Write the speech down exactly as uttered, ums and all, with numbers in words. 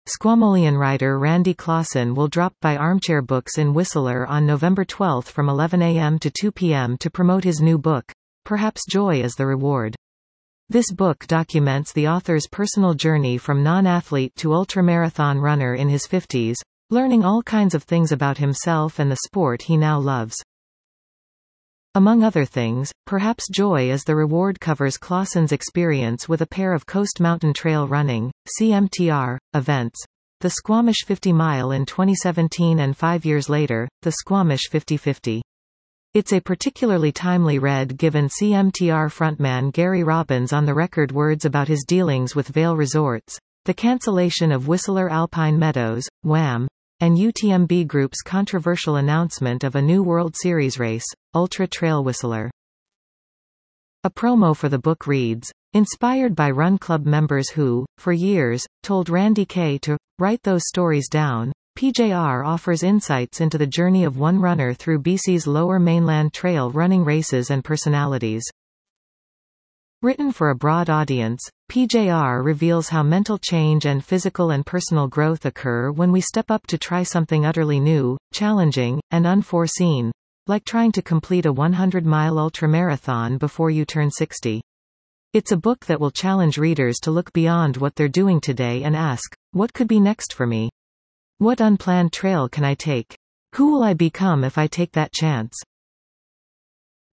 Squamolian writer Randy Clausen will drop by Armchair Books in Whistler on November twelfth from eleven a m to two p m to promote his new book, Perhaps Joy is the Reward. This book documents the author's personal journey from non-athlete to ultramarathon runner in his fifties, learning all kinds of things about himself and the sport he now loves. Among other things, Perhaps Joy is the Reward covers Clausen's experience with a pair of Coast Mountain Trail Running, C M T R, events. The Squamish fifty mile in twenty seventeen and five years later, the Squamish fifty fifty. It's a particularly timely read given C M T R frontman Gary Robbins' on-the-record words about his dealings with Vail Resorts, the cancellation of Whistler Alpine Meadows, Wham!, and U T M B Group's controversial announcement of a new World Series race, Ultra Trail Whistler. A promo for the book reads, inspired by Run Club members who, for years, told Randy Kay to write those stories down, P J R offers insights into the journey of one runner through B C's Lower Mainland trail running races and personalities. Written for a broad audience, P J R reveals how mental change and physical and personal growth occur when we step up to try something utterly new, challenging, and unforeseen, like trying to complete a one hundred mile ultramarathon before you turn sixty. It's a book that will challenge readers to look beyond what they're doing today and ask, what could be next for me? What unplanned trail can I take? Who will I become if I take that chance?